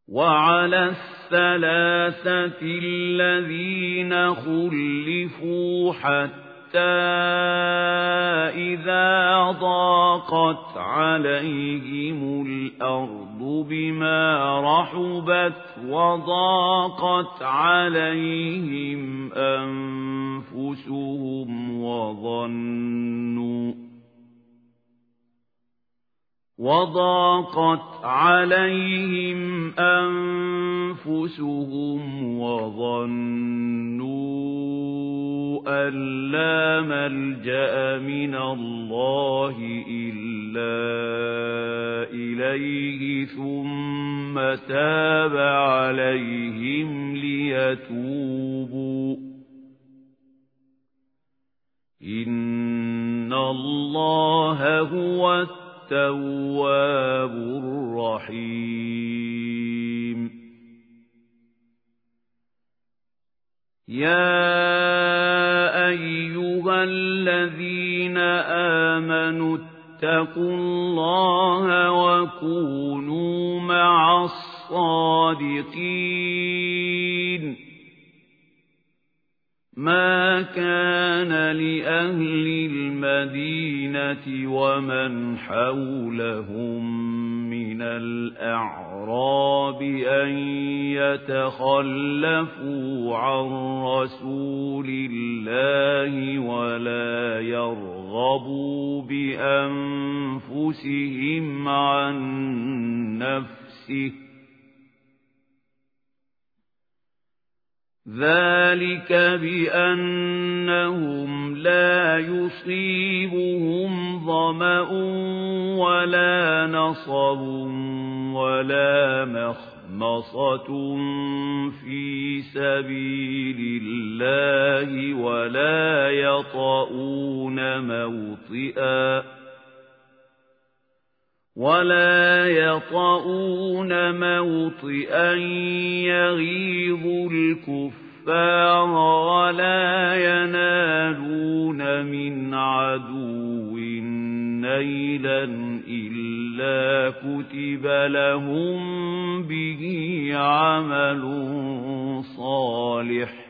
وعلى الثلاثة الذين خلفوا حتى إذا ضاقت عليهم الأرض بما رحبت وضاقت عليهم أنفسهم وظنوا أن لا ملجأ من الله إلا إليه ثم تاب عليهم ليتوبوا إن الله هو التواب الرحيم يا أيها الذين آمنوا اتقوا الله وكونوا مع الصادقين ما كان لأهل المدينة ومن حولهم من الأعراب أن يتخلفوا عن رسول الله ولا يرغبوا بأنفسهم عن نفسه ذلك بأنهم لا يصيبهم ظمأ ولا نصب ولا مخمصة في سبيل الله ولا يطؤون موطئا يغيظ الكفار ولا ينالون من عدو نيلا إلا كتب لهم به عمل صالح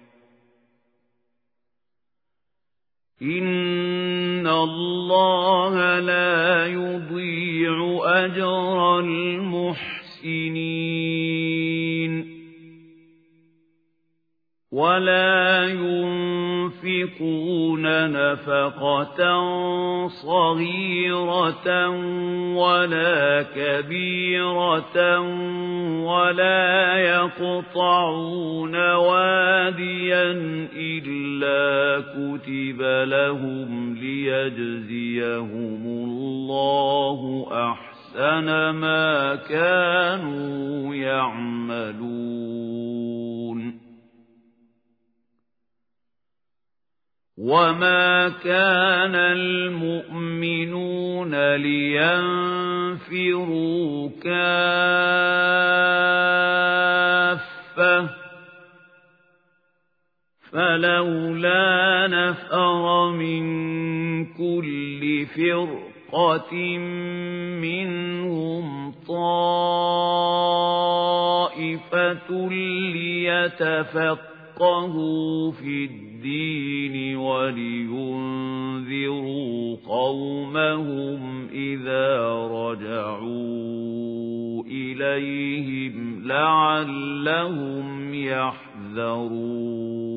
إن الله لا يضيع أجر المحسنين ولا ينفقون نفقة صغيرة ولا كبيرة ولا يقطعون واديا إلا كتب لهم ليجزيهم الله أحسن ما كانوا يعملون وما كان المؤمنون لينفروا كافة فلولا نفر من كل فرقة منهم طائفة ليتفقهوا في الدين ولينذروا قومهم إذا رجعوا إليهم لعلهم يحذرون